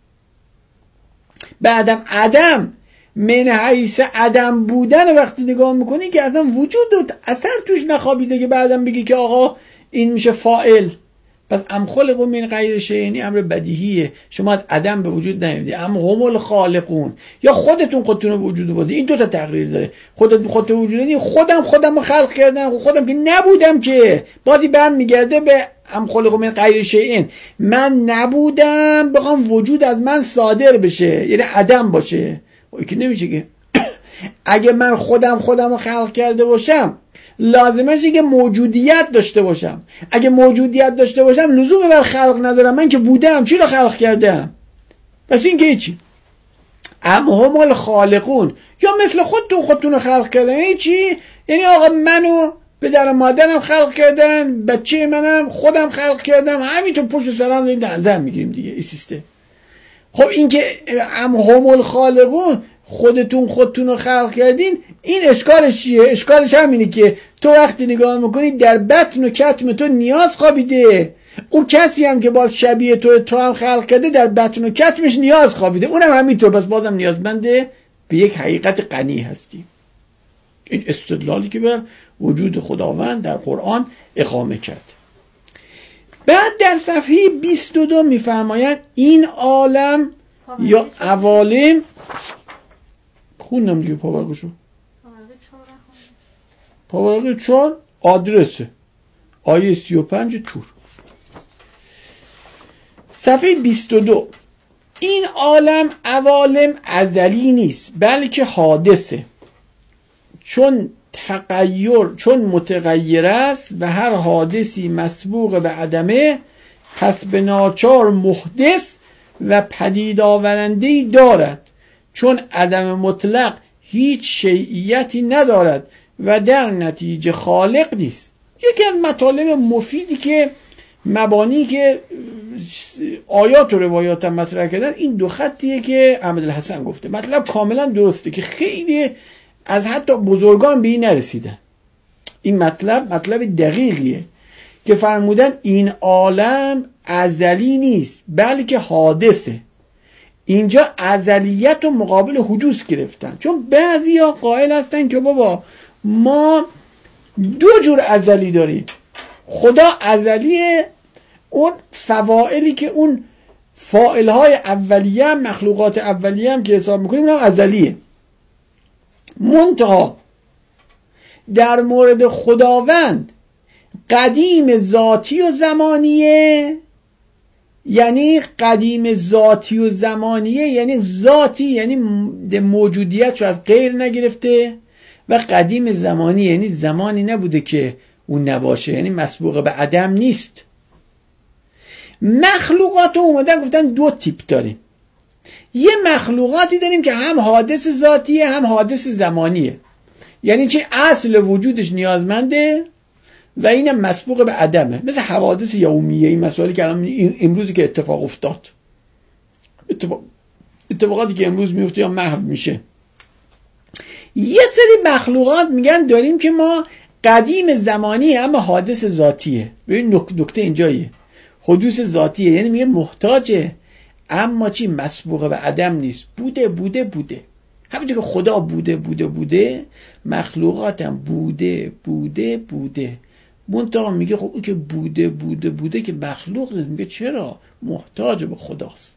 بعدم عدم من حیث عدم بودن وقتی نگاه میکنی که اصلا وجود و اثر توش نخوابیده که بعدم بگی که آقا این میشه فاعل. پس ام خلقوا من غیر شیء یعنی امر بدیهیه، شما از عدم به وجود نیاوردید. ام هم الخالقون، یا خودتون رو به وجود آوردید. این دو تا تقریر داره. خودت وجود یعنی خودم رو خلق کردم، خودم که نبودم که بازی برمیگرده به ام خلقوا من غیر شیء. من نبودم بخوام وجود از من صادر بشه یعنی عدم باشه، که نمیشه که اگه من خودم رو خلق کرده باشم لازمشه که موجودیت داشته باشم. اگه موجودیت داشته باشم لزومی بر خلق ندارم، من که بودم چی رو خلق کردم؟ پس این که هیچی. ام هم الخالقون، یا مثل خودتون رو خلق کردن. یعنی چی؟ یعنی آقا منو پدر مادرم خلق کردن، بچه منم خودم خلق کردم، همینطور پشت سرم داریم در نظر میگیریم دیگه این سیستم. خب این که ام هم الخالقون خودتون رو خلق کردین، این اشکالش چیه؟ اشکالش همینه که تو وقتی نگاه میکنی در بطن و کتم تو نیاز خوابیده. اون کسی هم که باز شبیه تو هم خلق کرده در بطن و کتمش نیاز خوابیده، اونم همینطور، پس بازم نیازمنده به یک حقیقت غنی هستیم. این استدلالی که بر وجود خداوند در قرآن اقامه کرد. بعد در صفحه 22 میفرماید این عالم یا عوالم، خوندم دیگه پاورقشو، پاورق 4 آدرسه آیه 35 تور صفحه 22. این عالم عوالم ازلی نیست بلکه حادثه. چون متغیر است و هر حادثی مسبوق به عدمه، پس به ناچار محدث و پدید آورنده‌ای دارد، چون عدم مطلق هیچ شیعیتی ندارد و در نتیجه خالق نیست. یکی از مطالب مفیدی که مبانی که آیات و روایات هم مطرح کردن این دو خطیه که احمد الحسن گفته. مطلب کاملا درسته که خیلی از حتی بزرگان به این نرسیدن. این مطلب دقیقیه که فرمودن این عالم ازلی نیست بلکه حادثه. اینجا ازلیت و مقابل حدوث گرفتن، چون بعضیا قائل هستن که بابا ما دو جور ازلی داریم. خدا ازلیه، اون فواعلی که اون فاعلهای اولیه، مخلوقات اولیه هم که حساب میکنیم اونم ازلیه. منتها در مورد خداوند قدیم ذاتی و زمانیه، یعنی قدیم ذاتی و زمانیه یعنی ذاتی یعنی موجودیت رو از غیر نگرفته، و قدیم زمانی یعنی زمانی نبوده که اون نباشه، یعنی مسبوق به عدم نیست. مخلوقات رو اومدن گفتن دو تیپ داریم. یه مخلوقاتی داریم که هم حادث ذاتیه هم حادث زمانیه، یعنی چه اصل وجودش نیازمنده و اینم مسبوق به عدمه، مثل حوادث یومیه، این مسائلی که امروزی که اتفاق افتاد، اتفاقاتی که امروز میفته یا محو میشه. یه سری مخلوقات میگن داریم که ما قدیم زمانی اما حادث ذاتیه. ببین نکته اینجاییه، حدوث ذاتیه یعنی میگه محتاجه اما چی مسبوق به عدم نیست، بوده بوده بوده. همینطور که خدا بوده بوده بوده، مخلوقاتم بوده بوده بوده. منتها میگه خب او که بوده بوده بوده که مخلوق نیست. میگه چرا؟ محتاج به خداست.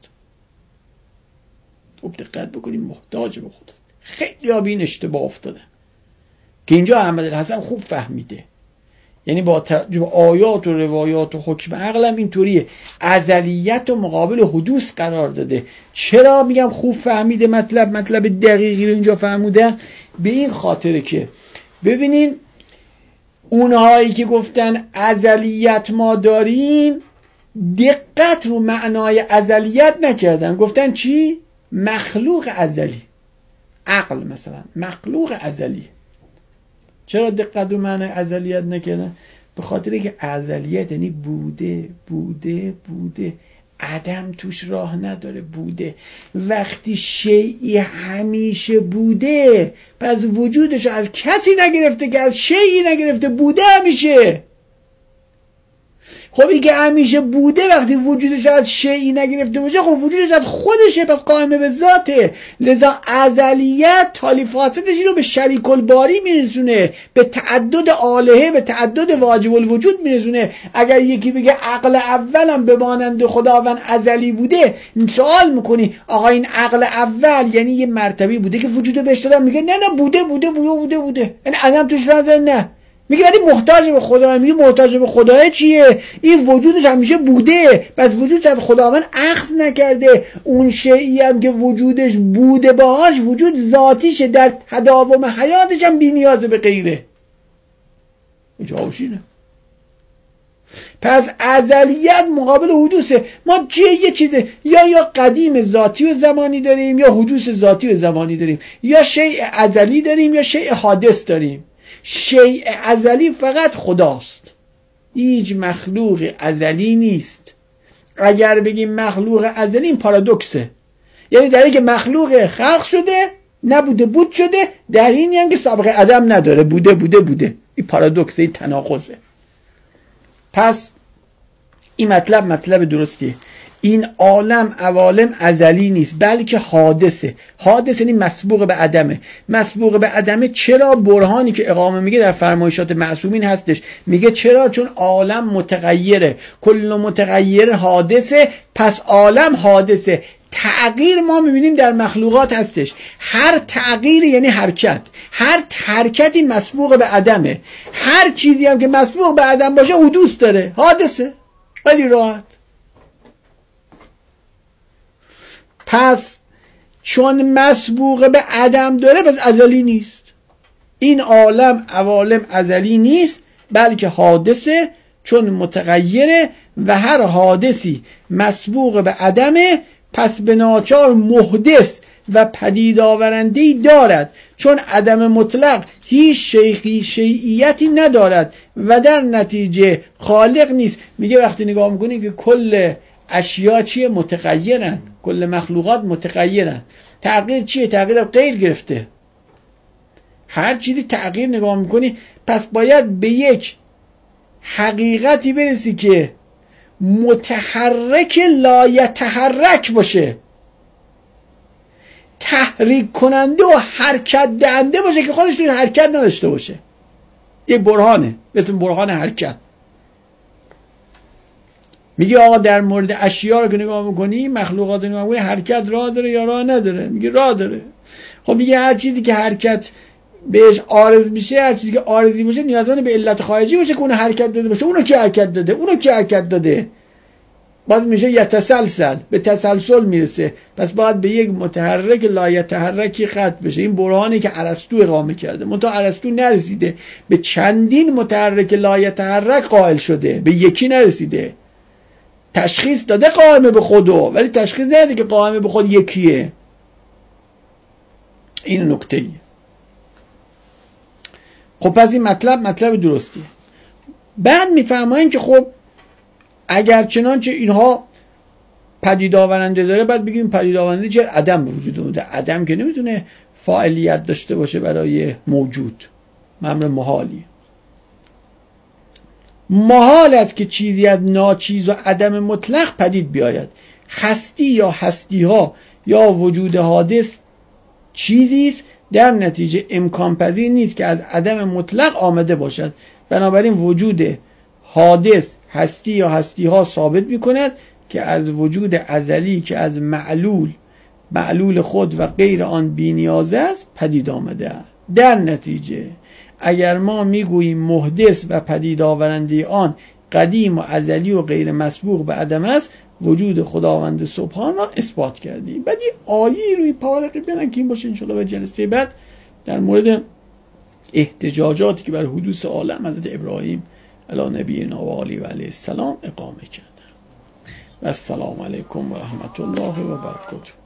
خب دقت بکنیم، محتاج به خداست. خیلی ها به این اشتباه افتاده که اینجا احمد الحسن خوب فهمیده، یعنی با آیات و روایات و حکم عقلم اینطوریه، ازلیت و مقابل حدوث قرار داده. چرا میگم خوب فهمیده؟ مطلب دقیقی رو اینجا فهمیده به این خاطره که ببینین اونهایی که گفتن ازلیت ما داریم دقت رو معنای ازلیت نکردن، گفتن چی؟ مخلوق ازلی. عقل مثلا مخلوق ازلی. چرا دقت رو معنای ازلیت نکردن؟ به خاطر که ازلیت یعنی بوده بوده بوده، عدم توش راه نداره، بوده. وقتی شیئی همیشه بوده پس وجودش از کسی نگرفته که از شیئی نگرفته، بوده همیشه. خب این که همیشه بوده وقتی وجودش از شیئی نگرفته باشه، خب وجودش از خودشه، پس قائم به ذاته. لذا ازلیت تالی فاسدش اینو به شریک الباری میرسونه، به تعدد آلهه، به تعدد واجب الوجود میرسونه. اگر یکی بگه عقل اولم به مانند خداوند ازلی بوده، سوال میکنی آقا این عقل اول یعنی یه مرتبه بوده که وجود بهش دادن؟ میگه نه بوده بوده بوده بوده بوده، یعنی عدم توش نظر نه. میگه ولی محتاج به خدا. میگه محتاج به خدا چیه؟ این وجودش همیشه بوده، پس وجودش از خداوند اخذ نکرده. اون شیئی هم که وجودش بوده باهاش وجود ذاتیشه، در تداوم حیاتش هم بی نیاز به غیره. جوابش اینه. پس ازلیت مقابل حدوثه. ما چیه؟ یه چیزه، یا قدیم ذاتی و زمانی داریم یا حدوث ذاتی و زمانی داریم، یا شیء ازلی داریم یا شیء حادث داریم. شیء ازلی فقط خداست، هیچ مخلوق ازلی نیست. اگر بگیم مخلوق ازلی این پارادوکسه، یعنی در این که مخلوق خلق شده نبوده بود شده، در اینی هم که سابقه عدم نداره، بوده بوده بوده. این پارادوکسه، این تناقضه. پس این مطلب درستیه. این عوالم ازلی نیست بلکه حادثه. حادثه یعنی مسبوق به عدمه. مسبوق به عدمه چرا؟ برهانی که اقامه میگه در فرمایشات معصومین هستش. میگه چرا؟ چون عالم متغیره، کل متغیر حادثه، پس عالم حادثه. تغییر ما میبینیم در مخلوقات هستش. هر تغییر یعنی حرکت، هر حرکتی مسبوق به عدمه. هر چیزی هم که مسبوق به عدم باشه حدوث داره، حادثه. خیلی راحت. پس چون مسبوق به عدم داره پس ازلی نیست. این عوالم ازلی نیست بلکه حادثه، چون متغیره و هر حادثی مسبوق به عدمه، پس به ناچار محدث و پدید آورنده‌ای دارد، چون عدم مطلق هیچ شیعیتی ندارد و در نتیجه خالق نیست. میگه وقتی نگاه میکنی که کل اشیا چیه؟ متغیرن، کل مخلوقات متغیرن. تغییر چیه؟ تغییر غیر گرفته. هر چیزی تغییر نگاه میکنی، پس باید به یک حقیقتی برسی که متحرک لا یتحرک باشه، تحریک کننده و حرکت دهنده باشه که خودش توی حرکت نداشته باشه. یک برهانه، بهتون برهان حرکت. میگه آقا در مورد اشیا رو که نگاه میکنی، مخلوقات رو نگاه میکنی، حرکت راه داره یا راه نداره؟ میگه راه داره. خب میگه هر چیزی که حرکت بهش عارض میشه، هر چیزی که عارضی باشه نیازمند به علت خارجی باشه که اون حرکت داده باشه. اونو که حرکت داده، اونو که حرکت داده، باز میشه یتسلسل، به تسلسل میرسه. پس باید به یک متحرک لا یتحرکی ختم بشه. این برهانی که ارسطو اقامه کرده، منتها ارسطو نرسیده، به چندین متحرک لا یتحرک قائل شده، به یکی نرسیده. تشخیص داده قائم به خودو، ولی تشخیص نداده که قائم به خود یکیه. این نکته ایه. خب پس این مطلب درستیه. بعد میفهمن که خب اگر چنانچه اینها پدید آورنده داره، بعد بگیم پدید آورنده چه؟ عدم وجود اون. عدم که نمیتونه فاعلیت داشته باشه برای موجود، امر محالیه. محال است که چیزی از ناچیز و عدم مطلق پدید بیاید. هستی یا هستی ها یا وجود حادث چیزی است در نتیجه امکان پذیر نیست که از عدم مطلق آمده باشد. بنابراین وجود حادث هستی یا هستی ها ثابت می کند که از وجود ازلی که از معلول خود و غیر آن بی‌نیازه است پدید آمده است. در نتیجه اگر ما میگوییم محدث و پدید آورنده آن قدیم و ازلی و غیر مسبوق به عدم است، وجود خداوند سبحان را اثبات کردیم. بعد یه آیه روی پارقی بیانن که این باشه انشاءالله به جلسه بعد در مورد احتجاجاتی که بر حدوث عالم حضرت ابراهیم علی نبینا و آله و علیه السلام اقامه کردن. و السلام علیکم و رحمت الله و برکاته.